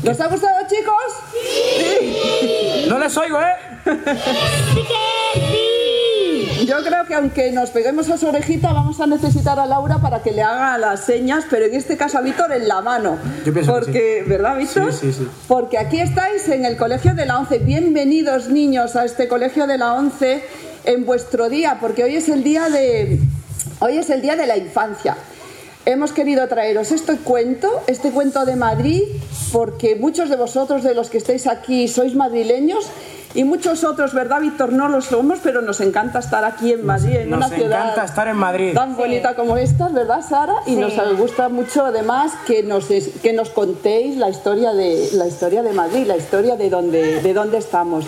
¿Os ha gustado, chicos? Sí. No les oigo, ¿eh? Sí que sí. Yo creo que aunque nos peguemos a su orejita, vamos a necesitar a Laura para que le haga las señas, pero en este caso a Víctor en la mano. Yo pienso porque, que sí. ¿Verdad, Víctor? Sí. Porque aquí estáis en el Colegio de la ONCE. Bienvenidos, niños, a este Colegio de la ONCE en vuestro día, porque hoy es el día de la infancia. Hemos querido traeros este cuento de Madrid, porque muchos de vosotros, de los que estáis aquí, sois madrileños y muchos otros, ¿verdad, Víctor? No lo somos, pero nos encanta estar aquí en Madrid, en una ciudad nos encanta estar en Madrid. Tan bonita como esta, ¿verdad, Sara? Y nos gusta mucho, además, que nos contéis la historia de Madrid, la historia de dónde estamos.